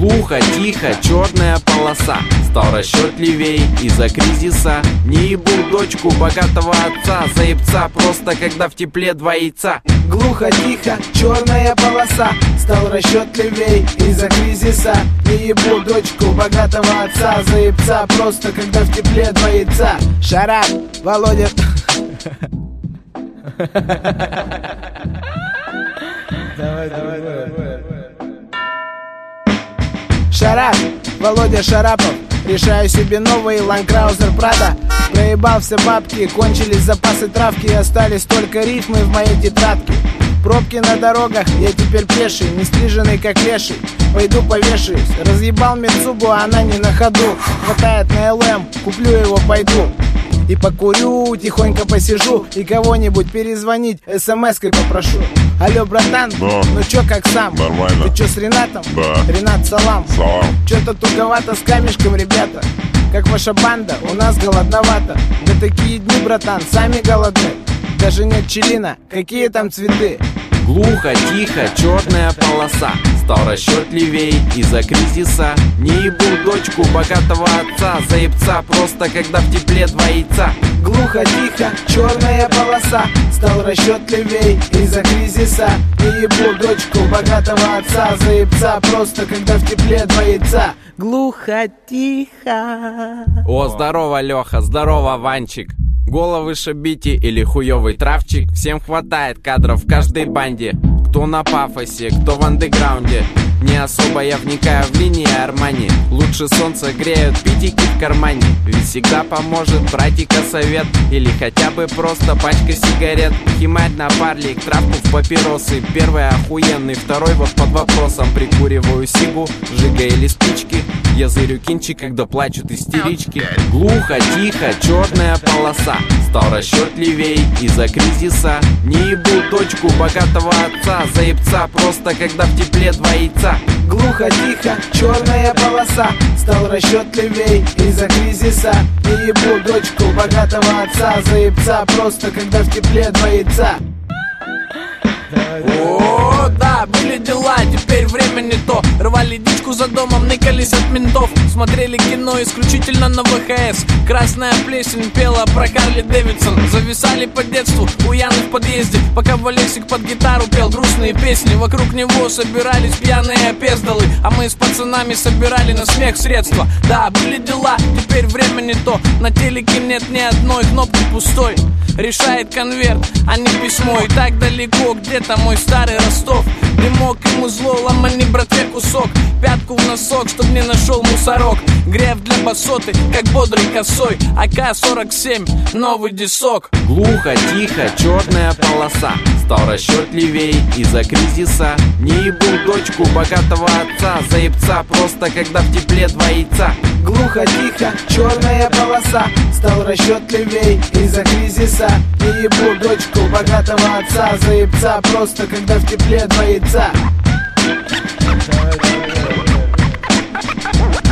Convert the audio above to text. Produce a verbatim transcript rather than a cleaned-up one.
Глухо, тихо, черная полоса. Стал расчетливей из-за кризиса. Не ебу дочку богатого отца. Заебца просто, когда в тепле два яйца. Глухо, тихо, черная полоса. Стал расчетливей из-за кризиса. Не ебу дочку богатого отца. Заебца просто, когда в тепле два яйца. Шарап, Володя. Давай, давай, давай. Шарап, Володя Шарапов. Решаю себе новый Land Cruiser Prado. Проебал все бабки, кончились запасы травки. Остались только рифмы в моей тетрадке. Пробки на дорогах, я теперь пеший, не стриженный как леший. Пойду повешаюсь, разъебал Митсубу, а она не на ходу. Хватает на эл эм, куплю его, пойду. И покурю, тихонько посижу. И кого-нибудь перезвонить эс-эм-эской попрошу. Алло, братан, да. Ну чё, как сам? Нормально. Ты чё с Ренатом? Да. Ренат, салам. Салам. Чё-то туговато с камешком, ребята. Как ваша банда, у нас голодновато. Да такие дни, братан, сами голодны. Даже нет пчелина, какие там цветы? Глухо, тихо, черная полоса. Стал расчетливей из-за кризиса. Не ебу дочку богатого отца. Заебца просто, когда в тепле два яйца. Глухо, тихо, черная полоса. Стал расчетливей из-за кризиса. Не ебу дочку богатого отца. Заебца просто, когда в тепле два яйца. Глухо, тихо. О, здорово, Леха, здорово, Ванчик. Головы шабите или хуёвый травчик. Всем хватает кадров в каждой банде. Кто на пафосе, кто в андеграунде. Не особо я вникаю в линии Армани. Лучше солнце греют питики в кармане. Ведь всегда поможет братика совет. Или хотя бы просто пачка сигарет. Химарь на парлик, травку в папиросы. Первый охуенный, второй вот под вопросом. Прикуриваю сигу, сжигая или спички. Я зырю кинчик, когда плачут истерички. Глухо, тихо, черная полоса. Стал расчетливей из-за кризиса. Не ебу дочку богатого отца. Заебца просто, когда в тепле два яйца. Глухо, тихо, черная полоса. Стал расчетливей из-за кризиса. Не ебу дочку богатого отца. Заебца просто, когда в тепле два яйца. О, да, были дела, теперь время не то. Рвали дичку за домом, ныкались от ментов. Смотрели кино исключительно на вэ ха эс. Красная плесень пела про Харли Дэвидсон. Зависали по детству у Яны в подъезде, пока Валесик под гитару пел грустные песни. Вокруг него собирались пьяные опездалы, а мы с пацанами собирали на смех средства. Да, были дела, теперь время не то. На телеке нет ни одной кнопки пустой. Решает конверт, а не письмо. И так далеко где-то мой старый Ростов. Дымок ему зло, ломани, братве, кусок. Пятку в носок, чтоб не нашел мусорок. Греф для басоты, как бодрый косой. а ка сорок семь, новый дисок. Глухо, тихо, черная полоса. Стал расчетливей из-за кризиса. Не ебу дочку богатого отца. Заебца просто, когда в тепле два яйца. Глухо, тихо, черная полоса. Стал расчетливей из-за кризиса. Не ебу дочку богатого отца. Заебца просто, когда в тепле два яйца.